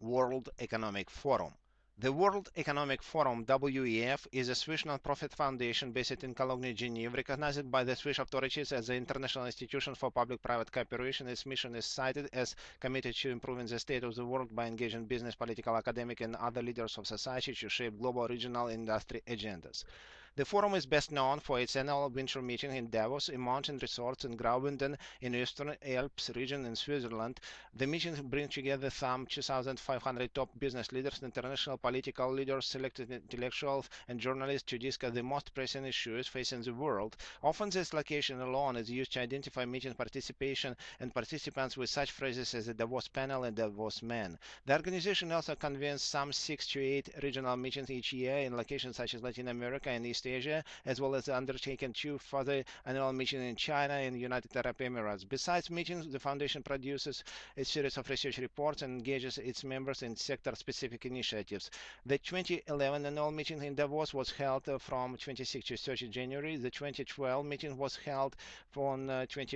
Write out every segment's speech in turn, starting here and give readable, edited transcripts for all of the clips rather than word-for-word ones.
World Economic Forum. The World Economic Forum (WEF) is a Swiss non-profit foundation based in Cologne, Geneva, recognized by the Swiss authorities as the international institution for public-private cooperation. Its mission is cited as committed to improving the state of the world by engaging business, political, academic, and other leaders of society to shape global, regional, and industry agendas. The forum is best known for its annual winter meeting in Davos, a mountain resort in Graubünden in Eastern Alps region in Switzerland. The meetings bring together some 2,500 top business leaders, international political leaders, selected intellectuals, and journalists to discuss the most pressing issues facing the world. Often this location alone is used to identify meeting participation and participants with such phrases as the Davos panel and Davos man. The organization also convenes some 6 to 8 regional meetings each year in locations such as Latin America and East Asia, as well as undertaking 2 further annual meetings in China and United Arab Emirates. Besides meetings, the foundation produces a series of research reports and engages its members in sector-specific initiatives. The 2011 annual meeting in Davos was held from 26 to 30 January. The 2012 meeting was held from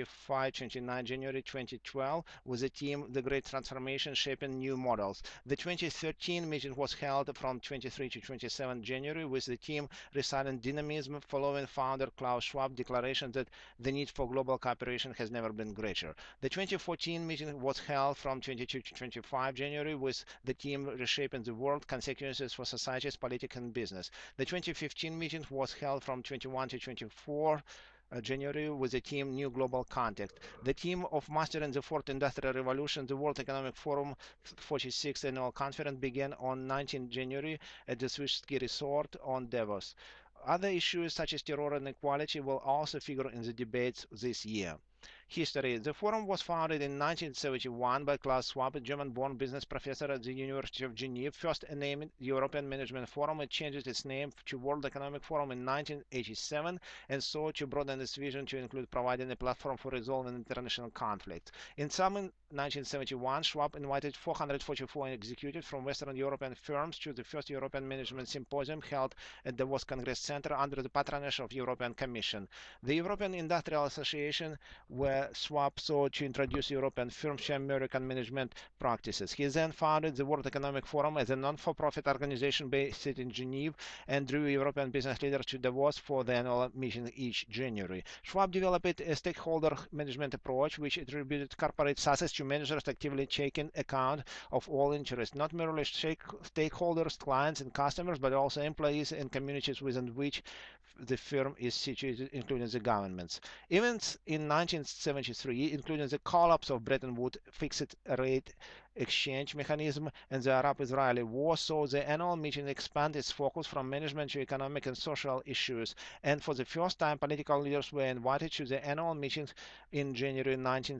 25-29 January 2012 with the theme The Great Transformation Shaping New Models. The 2013 meeting was held from 23 to 27 January with the theme Resilient Dynamism, following founder Klaus Schwab's declaration that the need for global cooperation has never been greater. The 2014 meeting was held from 22 to 25 January with the theme Reshaping the World, Consequences for Societies, Politics and Business. The 2015 meeting was held from 21 to 24 January with the theme New Global Context. The theme of Mastering the Fourth Industrial Revolution, the World Economic Forum 46th Annual Conference began on 19 January at the Swiss ski resort on Davos. Other issues such as terror and equality will also figure in the debates this year. History. The forum was founded in 1971 by Klaus Schwab, a German-born business professor at the University of Geneva. First named European Management Forum, it changed its name to World Economic Forum in 1987 and sought to broaden its vision to include providing a platform for resolving international conflicts. In summer 1971, Schwab invited 444 executives from Western European firms to the first European Management Symposium held at the Davos Congress Center under the patronage of the European Commission. The European Industrial Association, where Schwab sought to introduce European firms to American management practices. He then founded the World Economic Forum as a non-for-profit organization based in Geneva and drew European business leaders to Davos for the annual meeting each January. Schwab developed a stakeholder management approach which attributed corporate success to managers actively taking account of all interests, not merely stakeholders, clients, and customers, but also employees and communities within which the firm is situated, including the governments. Events in 1973, including the collapse of Bretton Woods fixed rate exchange mechanism and the Arab-Israeli war, saw the annual meeting expand its focus from management to economic and social issues, and for the first time political leaders were invited to the annual meetings in January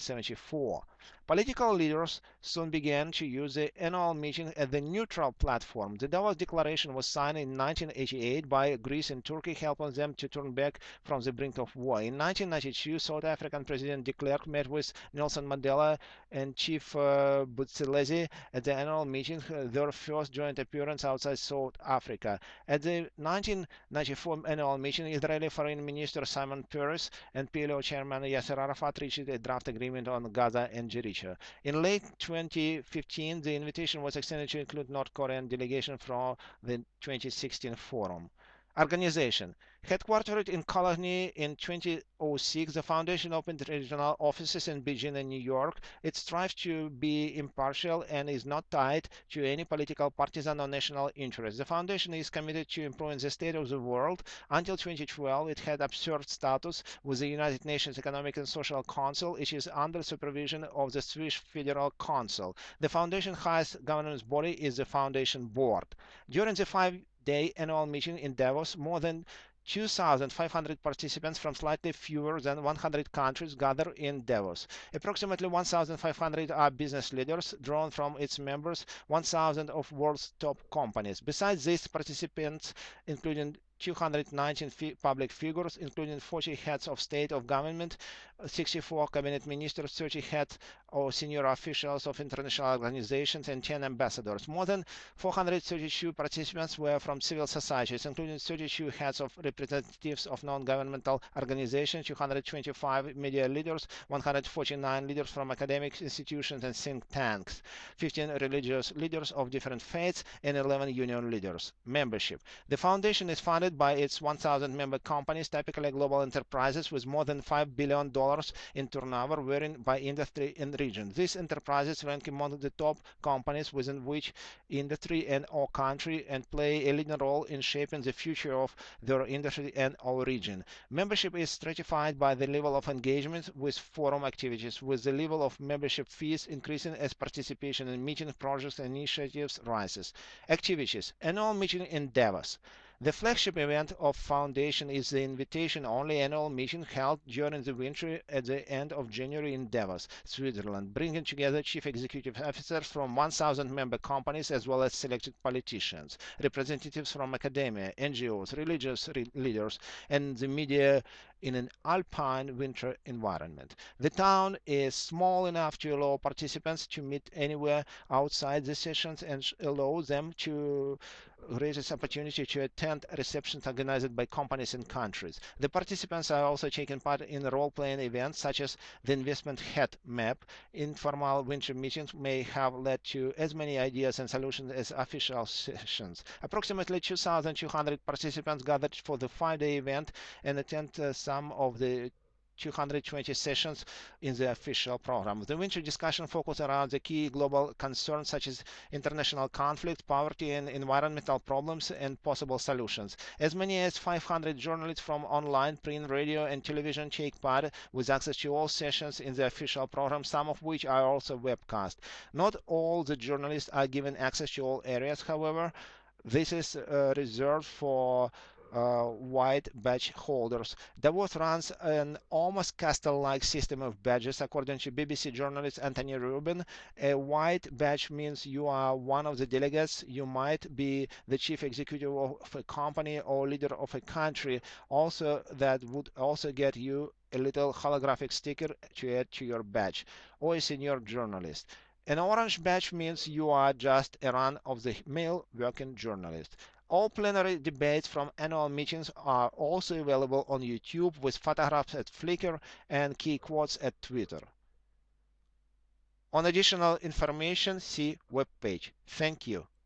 1974. Political leaders soon began to use the annual meeting as the neutral platform. The Davos Declaration was signed in 1988 by Greece and Turkey, helping them to turn back from the brink of war. In 1992, South African President de Klerk met with Nelson Mandela and Chief Buthelezi at the annual meeting, their first joint appearance outside South Africa. At the 1994 annual meeting, Israeli Foreign Minister Simon Peres and PLO Chairman Yasser Arafat reached a draft agreement on Gaza and Jericho. In late 2015, the invitation was extended to include North Korean delegation from the 2016 forum. Organization. Headquartered in Cologne in 2006, the foundation opened regional offices in Beijing and New York. It strives to be impartial and is not tied to any political, partisan, or national interest. The foundation is committed to improving the state of the world. Until 2012, it had observed status with the United Nations Economic and Social Council, which is under supervision of the Swiss Federal Council. The foundation's highest governance body is the Foundation Board. During the 5-day annual meeting in Davos, more than 2,500 participants from slightly fewer than 100 countries gather in Davos. Approximately 1,500 are business leaders drawn from its members, 1,000 of world's top companies. Besides these participants, including 219 public figures, including 40 heads of state of government, 64 cabinet ministers, 30 heads or senior officials of international organizations, and 10 ambassadors. More than 432 participants were from civil societies, including 32 heads of representatives of non-governmental organizations, 225 media leaders, 149 leaders from academic institutions and think tanks, 15 religious leaders of different faiths, and 11 union leaders. Membership. The foundation is funded by its 1,000 member companies, typically global enterprises with more than $5 billion in turnover, varying by industry and region. These enterprises rank among the top companies within which industry and/or country and play a leading role in shaping the future of their industry and/or region. Membership is stratified by the level of engagement with forum activities, with the level of membership fees increasing as participation in meeting projects and initiatives rises. Activities. Annual meeting in Davos. The flagship event of Foundation is the invitation-only annual meeting held during the winter at the end of January in Davos, Switzerland, bringing together chief executive officers from 1,000 member companies as well as selected politicians, representatives from academia, NGOs, religious leaders, and the media in an alpine winter environment. The town is small enough to allow participants to meet anywhere outside the sessions and allow them to raises opportunity to attend receptions organized by companies and countries. The participants are also taking part in role-playing events such as the investment heat map. Informal winter meetings may have led to as many ideas and solutions as official sessions. Approximately 2,200 participants gathered for the 5-day event and attend some of the 220 sessions in the official program. The winter discussion focused around the key global concerns such as international conflict, poverty, and environmental problems and possible solutions. As many as 500 journalists from online, print, radio, and television take part with access to all sessions in the official program, some of which are also webcast. Not all the journalists are given access to all areas, however. This is reserved for white badge holders. Davos runs an almost castle-like system of badges, according to BBC journalist Anthony Rubin. A white badge means you are one of the delegates. You might be the chief executive of a company or leader of a country. Also, that would also get you a little holographic sticker to add to your badge, or a senior journalist. An orange badge means you are just a run-of-the-mill working journalist. All plenary debates from annual meetings are also available on YouTube with photographs at Flickr and key quotes at Twitter. On additional information, see webpage. Thank you.